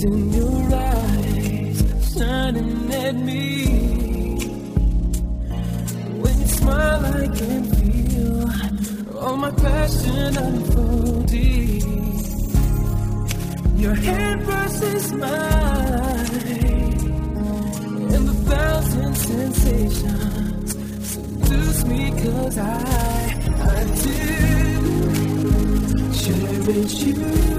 in your eyes, shining at me. When you smile, I can feel all my passion unfolding. Your hand versus mine, and the thousand sensations seduce me, 'cause I do cherish you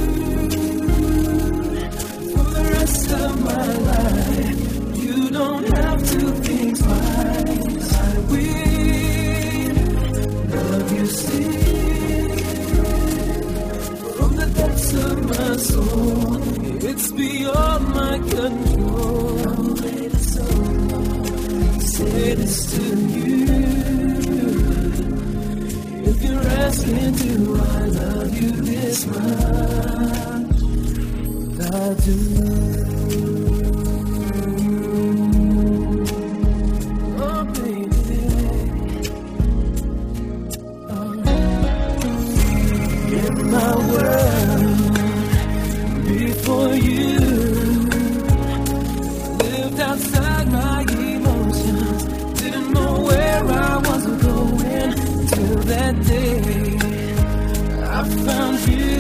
for the rest of my life. You don't have to think twice. I will love you still from the depths of my soul. It's beyond my control. I've waited so long. Say this to you. If you're asking, do I love you this much? I do. Oh, baby. Oh. In my world, before you, lived outside my emotions. Didn't know where I was going till that day I found you.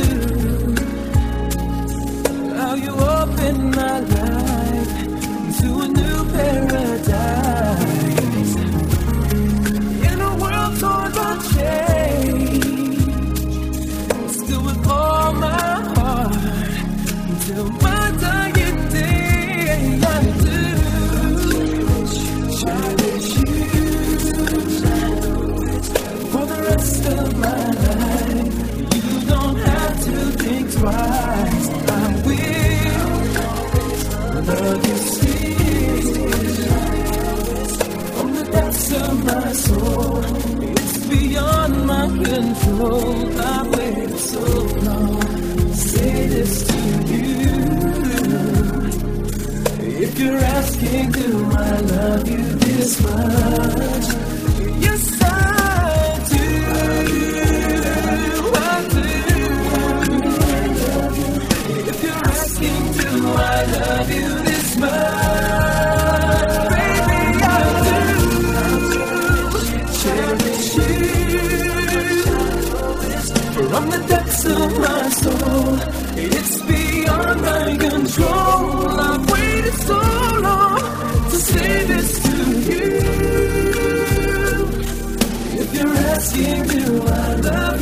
How you opened my life to a new paradise. In a world torn by change, still with all my heart, until my dying day. I do cherish you for the rest of my life. You don't have to think twice. I will love you still from the depths of my soul. It's beyond my control. I waited so long. Say this to you. If you're asking, do I love you this much? Yes, I do. I do. If you're asking, do I love you this much? Baby, I do. Cherish you from the depths of my soul. It's beyond my control. I've waited so long to say this to you. If you're asking, do I love